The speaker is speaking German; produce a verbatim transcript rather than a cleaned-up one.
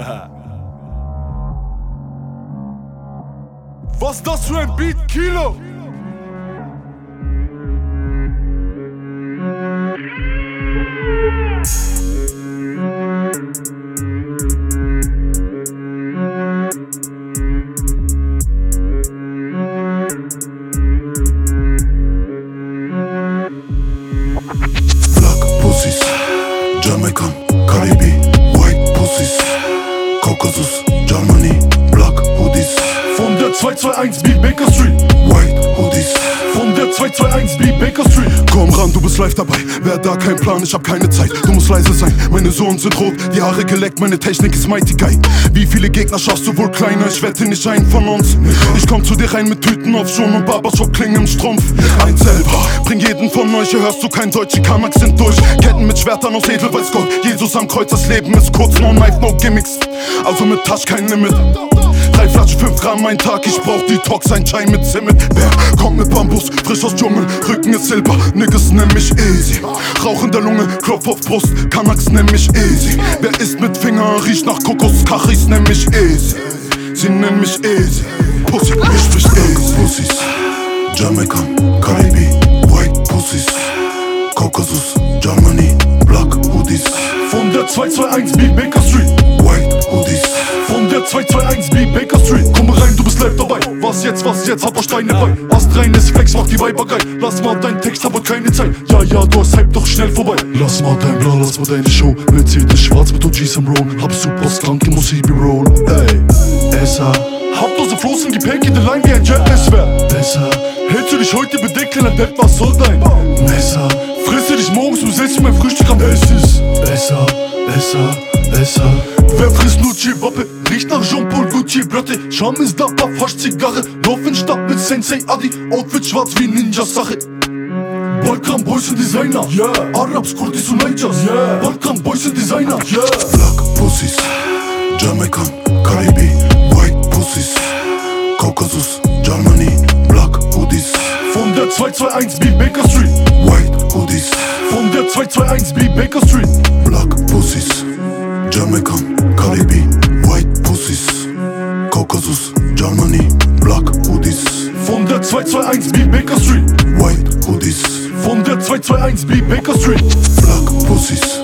Was ist das für ein Beat, Kilo? Black Pussys, Jamaican, Caribe, White Pussys, Kaukasus, Germany, Black Hoodies. Von der zwei zwei eins B Baker Street, White Hoodies. Von der zwei zwei eins B Baker Street. Komm ran, du bist live dabei. Wer da kein Plan, ich hab keine Zeit. Du musst leise sein, meine Sohn sind rot, die Haare geleckt, meine Technik ist mighty geil. Wie viele Gegner schaffst du wohl kleiner? Ich wette nicht einen von uns. Ich komm zu dir rein mit Tüten auf Schon und Barbershop klingen im Strumpf. Ein selber, bring jeden von euch, hier hörst du kein Deutsch, die Kanaks sind durch. Ketten mit Schwertern aus Edelweißgold, Jesus am Kreuz, das Leben ist kurz, no knife, no gimmicks. Also mit Tasch kein Limit. Drei Flaschen, fünf Gramm ein Tag, ich brauch Detox, ein Chai mit Zimt. Wer kommt mit Bambus, frisch aus Dschungel, Rücken ist Silber, Niggas nenn mich easy. Rauch in der Lunge, Klopf auf Brust, Kanaks nenn mich easy. Wer isst mit Finger, riecht nach Kokos, Kachis nenn mich easy. Sie nennen mich easy, Pussy, ich sprich easy. Pussys, Jamaican, Caribe, White Pussys, Kaukasus, Germany, Black Hoodies. Von der zwei zwei eins B Baker Street, White Hoodies. Von der zwei zwei eins B Baker Street. Komm rein, du bist live dabei. Was jetzt, was jetzt, hab auch Steine bei. Hast reines Flex, mach die Weiber geil. Lass mal deinen Text, hab heute keine Zeit. Ja, ja, du hast Hype doch schnell vorbei. Lass mal dein Blau, lass mal deine Show. Mercedes schwarz mit O Gs am Roll. Hab super Skunk im Musibi Roll. Ey, Essa. Hauptlose Floß in die Panky, the Line wie ein Jet, es wär besser. Hältst du dich heute bedeckt, kleiner Depp, was soll dein Messer? Frisst du dich morgens, du setzt mein Frühstück am Es ist besser, besser, besser. Wer frisst nur Chibappe? Riecht nach Jean-Paul Gaultier, Bratte. Charme ist da, Fasch Zigarre. Lauf in Stadt mit Sensei Adi. Outfit schwarz wie Ninja-Sache. Balkan Boys sind Designer, yeah. Arabs, Kurdis und Naijas, yeah. Balkan Boys sind Designer, yeah. Black Pussys, Jamaican, Caribe, White Pussys, Kaukasus, Germany, Black Hoodies. Von der zwei zwei eins B Baker Street, White Hoodies. Von der zwei zwei eins B Baker Street. Black Pussys, Jamaican, Caribe, White Pussys, Kaukasus, Germany, Black Hoodies. Von der zwei zwei eins B Baker Street, White Hoodies. Von der zwei zwei eins B Baker Street. Black Pussys,